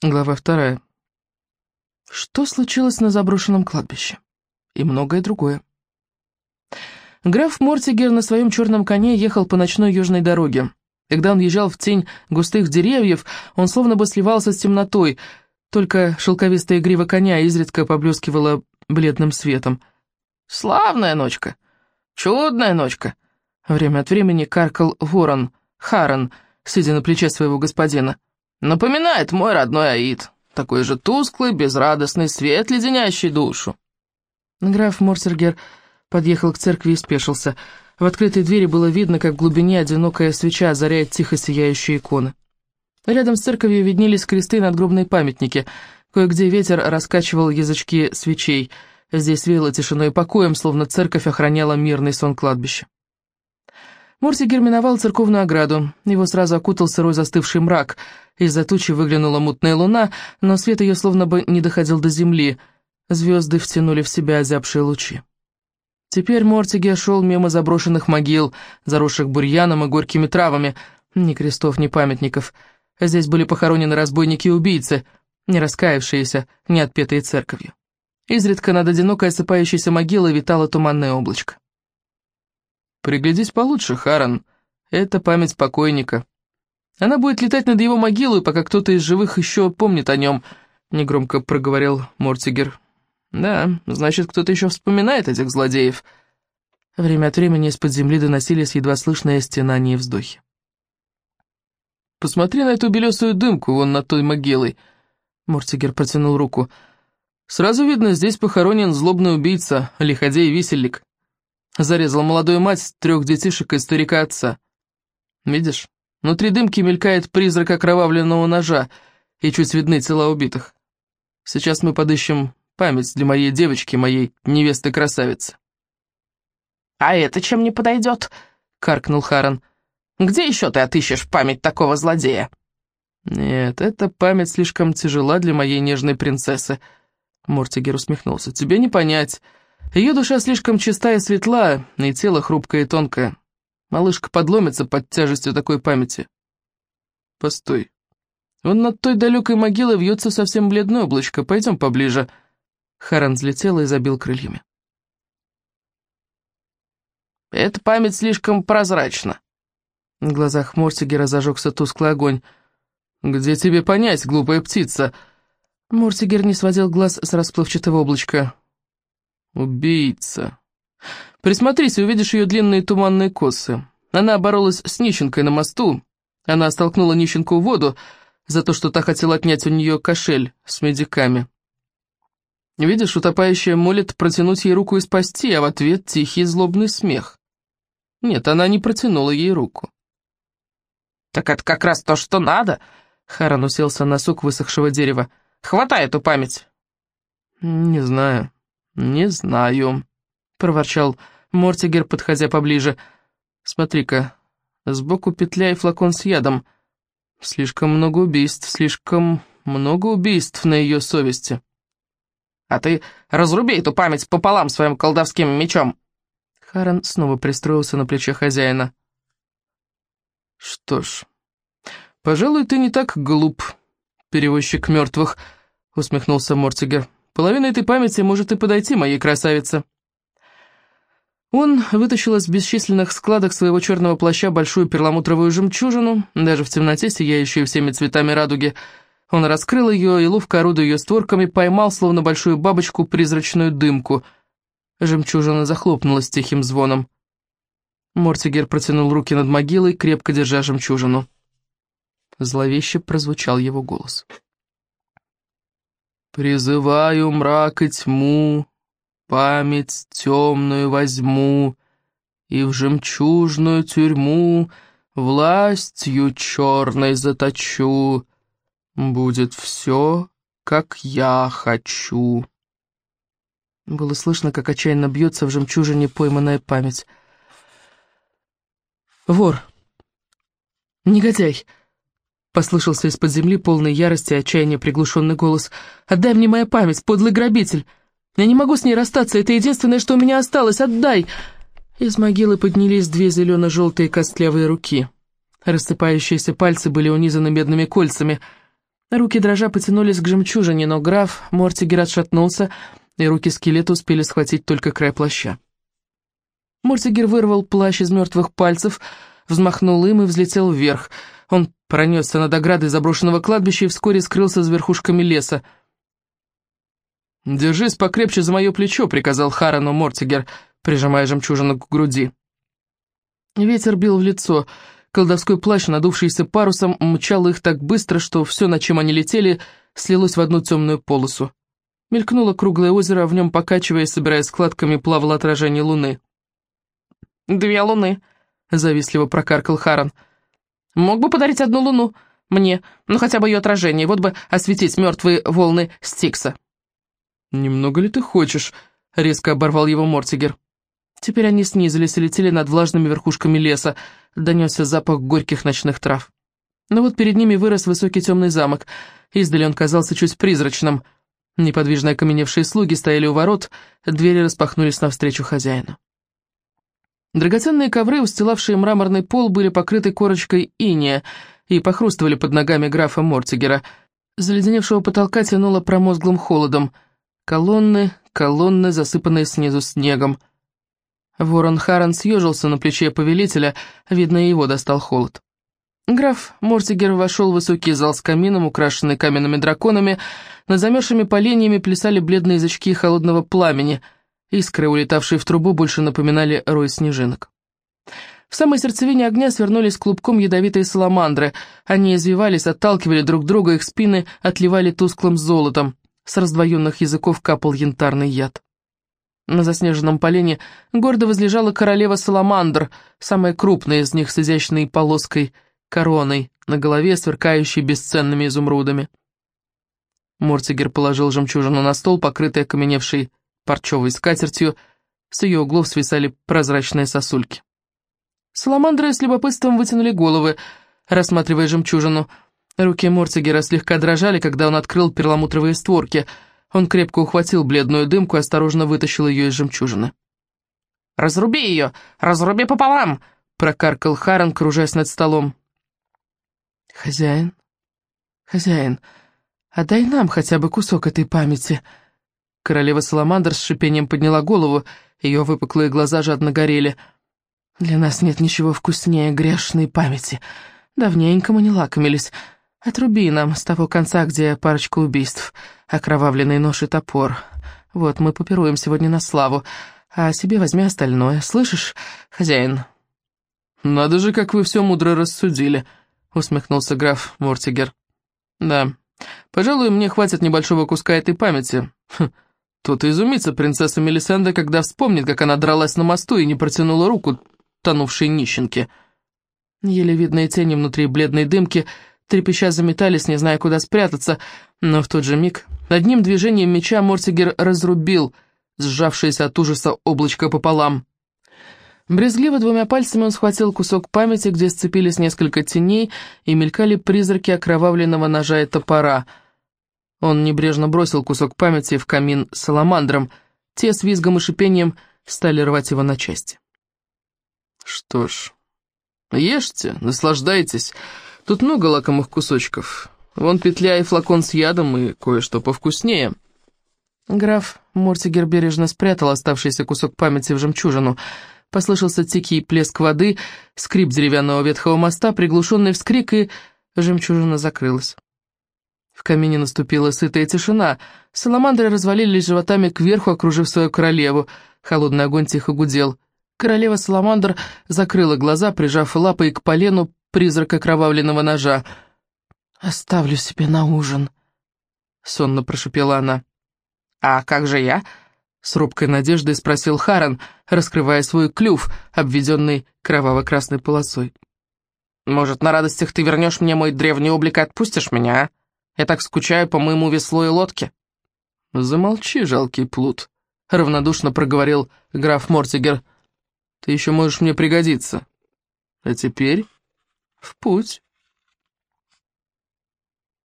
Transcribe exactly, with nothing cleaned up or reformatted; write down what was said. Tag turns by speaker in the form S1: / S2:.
S1: Глава вторая. Что случилось на заброшенном кладбище? И многое другое. Граф Мортигер на своем черном коне ехал по ночной южной дороге. Когда он езжал в тень густых деревьев, он словно бы сливался с темнотой, только шелковистая грива коня изредка поблескивала бледным светом. «Славная ночка! Чудная ночка!» Время от времени каркал ворон, Харан, сидя на плече своего господина. «Напоминает мой родной Аид, такой же тусклый, безрадостный свет, леденящий душу». Граф Мортигер подъехал к церкви и спешился. В открытой двери было видно, как в глубине одинокая свеча озаряет тихо сияющие иконы. Рядом с церковью виднелись кресты и надгробные памятники. Кое-где ветер раскачивал язычки свечей. Здесь веяло тишиной и покоем, словно церковь охраняла мирный сон кладбища. Мортигер миновал церковную ограду. Его сразу окутал сырой застывший мрак. Из-за тучи выглянула мутная луна, но свет ее словно бы не доходил до земли. Звезды втянули в себя озябшие лучи. Теперь Мортигер шел мимо заброшенных могил, заросших бурьяном и горькими травами. Ни крестов, ни памятников. Здесь были похоронены разбойники и убийцы, не раскаявшиеся, не отпетые церковью. Изредка над одинокой осыпающейся могилой витало туманное облачко. «Приглядись получше, Харан. Это память покойника. Она будет летать над его могилой, пока кто-то из живых еще помнит о нем», — негромко проговорил Мортигер. «Да, значит, кто-то еще вспоминает этих злодеев». Время от времени из-под земли доносились едва слышные стенания и вздохи. «Посмотри на эту белесую дымку вон над той могилой». Мортигер протянул руку. «Сразу видно, здесь похоронен злобный убийца, лиходей и висельник. Зарезал молодую мать, трех детишек и старика отца. Видишь, внутри дымки мелькает призрак окровавленного ножа, и чуть видны тела убитых. Сейчас мы подыщем память для моей девочки, моей невесты-красавицы».
S2: «А это чем не подойдет?» — каркнул Харан. «Где еще ты отыщешь память такого злодея?»
S1: «Нет, эта память слишком тяжела для моей нежной принцессы», — Мортигер усмехнулся. «Тебе не понять. Ее душа слишком чиста и светла, и тело хрупкое и тонкое. Малышка подломится под тяжестью такой памяти». «Постой. Вон над той далекой могилой вьется совсем бледное облачко. Пойдем поближе». Харан взлетел и забил крыльями.
S2: «Эта память слишком прозрачна».
S1: В глазах Мортигера зажегся тусклый огонь. «Где тебе понять, глупая птица?» Мортигер не сводил глаз с расплывчатого облачка. «Убийца. Присмотрись, увидишь ее длинные туманные косы. Она боролась с нищенкой на мосту. Она столкнула нищенку в воду за то, что та хотела отнять у нее кошель с медиками. Видишь, утопающая молит протянуть ей руку и спасти, а в ответ тихий злобный смех. Нет, она не протянула ей руку».
S2: «Так это как раз то, что надо!»
S1: Харан уселся на сук высохшего дерева.
S2: «Хватай эту память!»
S1: «Не знаю, не знаю», — проворчал Мортигер, подходя поближе. «Смотри-ка, сбоку петля и флакон с ядом. Слишком много убийств, слишком много убийств на ее совести».
S2: «А ты разруби эту память пополам своим колдовским мечом!»
S1: Харан снова пристроился на плече хозяина. «Что ж, пожалуй, ты не так глуп, перевозчик мертвых», — усмехнулся Мортигер. «Половина этой памяти может и подойти моей красавице». Он вытащил из бесчисленных складок своего черного плаща большую перламутровую жемчужину, даже в темноте сияющую всеми цветами радуги. Он раскрыл ее и, ловко орудуя ее створками, поймал, словно большую бабочку, призрачную дымку. Жемчужина захлопнулась тихим звоном. Мортигер протянул руки над могилой, крепко держа жемчужину. Зловеще прозвучал его голос. «Призываю мрак и тьму, память темную возьму, и в жемчужную тюрьму властью черной заточу. Будет все, как я хочу». Было слышно, как отчаянно бьется в жемчужине пойманная память. «Вор! Негодяй!» — послышался из-под земли полной ярости и отчаяния приглушенный голос. «Отдай мне мою память, подлый грабитель! Я не могу с ней расстаться, это единственное, что у меня осталось, отдай!» Из могилы поднялись две зелено-желтые костлявые руки. Рассыпающиеся пальцы были унизаны медными кольцами. Руки дрожа потянулись к жемчужине, но граф Мортигер отшатнулся, и руки скелета успели схватить только край плаща. Мортигер вырвал плащ из мертвых пальцев, взмахнул им и взлетел вверх. Он пронесся над оградой заброшенного кладбища и вскоре скрылся за верхушками леса. «Держись покрепче за мое плечо», — приказал Харану Мортигер, прижимая жемчужину к груди. Ветер бил в лицо. Колдовской плащ, надувшийся парусом, мчал их так быстро, что все, на чем они летели, слилось в одну темную полосу. Мелькнуло круглое озеро, а в нем, покачиваясь, собираясь складками, плавало отражение луны.
S2: «Две луны», — завистливо прокаркал Харан. «Мог бы подарить одну луну мне, ну хотя бы ее отражение, вот бы осветить мертвые волны Стикса».
S1: «Немного ли ты хочешь?» — резко оборвал его Мортигер. Теперь они снизились и летели над влажными верхушками леса, донесся запах горьких ночных трав. Но вот перед ними вырос высокий темный замок, издали он казался чуть призрачным. Неподвижно окаменевшие слуги стояли у ворот, двери распахнулись навстречу хозяину. Драгоценные ковры, устилавшие мраморный пол, были покрыты корочкой инея и похрустывали под ногами графа Мортигера. Заледеневшего потолка тянуло промозглым холодом. Колонны, колонны, засыпанные снизу снегом. Ворон Харан съежился на плече повелителя, видно, и его достал холод. Граф Мортигер вошел в высокий зал с камином, украшенный каменными драконами. Над замерзшими поленьями плясали бледные язычки холодного пламени. Искры, улетавшие в трубу, больше напоминали рой снежинок. В самой сердцевине огня свернулись клубком ядовитые саламандры. Они извивались, отталкивали друг друга, их спины отливали тусклым золотом. С раздвоенных языков капал янтарный яд. На заснеженном полене гордо возлежала королева Саламандр, самая крупная из них с изящной полоской короной, на голове сверкающей бесценными изумрудами. Мортигер положил жемчужину на стол, покрытый окаменевшей парчевой скатертью, с ее углов свисали прозрачные сосульки. Саламандры с любопытством вытянули головы, рассматривая жемчужину. Руки Мортигера слегка дрожали, когда он открыл перламутровые створки. Он крепко ухватил бледную дымку и осторожно вытащил ее из жемчужины.
S2: «Разруби ее! Разруби пополам!» — прокаркал Харан, кружась над столом.
S1: «Хозяин, хозяин, отдай нам хотя бы кусок этой памяти». Королева Саламандр с шипением подняла голову, ее выпуклые глаза жадно горели. «Для нас нет ничего вкуснее грешной памяти. Давненько мы не лакомились. Отруби нам с того конца, где парочка убийств, окровавленный нож и топор. Вот мы попируем сегодня на славу, а себе возьми остальное. Слышишь, хозяин?»
S2: «Надо же, как вы все мудро рассудили», — усмехнулся граф Мортигер. «Да, пожалуй, мне хватит небольшого куска этой памяти. Хм, тут изумится принцесса Мелисенда, когда вспомнит, как она дралась на мосту и не протянула руку тонувшей нищенке».
S1: Еле видные тени внутри бледной дымки трепеща заметались, не зная, куда спрятаться, но в тот же миг одним движением меча Мортигер разрубил сжавшееся от ужаса облачко пополам. Брезгливо двумя пальцами он схватил кусок памяти, где сцепились несколько теней и мелькали призраки окровавленного ножа и топора. Он небрежно бросил кусок памяти в камин саламандрам, те с визгом и шипением стали рвать его на части.
S2: «Что ж, ешьте, наслаждайтесь. Тут много лакомых кусочков. Вон петля и флакон с ядом, и кое-что повкуснее».
S1: Граф Мортигер бережно спрятал оставшийся кусок памяти в жемчужину. Послышался тихий плеск воды, скрип деревянного ветхого моста, приглушенный вскрик, и жемчужина закрылась. В камине наступила сытая тишина. Саламандры развалились животами кверху, окружив свою королеву. Холодный огонь тихо гудел. Королева Саламандр закрыла глаза, прижав лапой к полену призрак окровавленного ножа. «Оставлю себе на ужин», — сонно прошипела она.
S2: «А как же я?»
S1: — с робкой надеждой спросил Харан, раскрывая свой клюв, обведенный кроваво-красной полосой.
S2: «Может, на радостях ты вернешь мне мой древний облик и отпустишь меня, а? Я так скучаю по моему веслу и лодке».
S1: «Замолчи, жалкий плут», — равнодушно проговорил граф Мортигер. «Ты еще можешь мне пригодиться. А теперь в путь».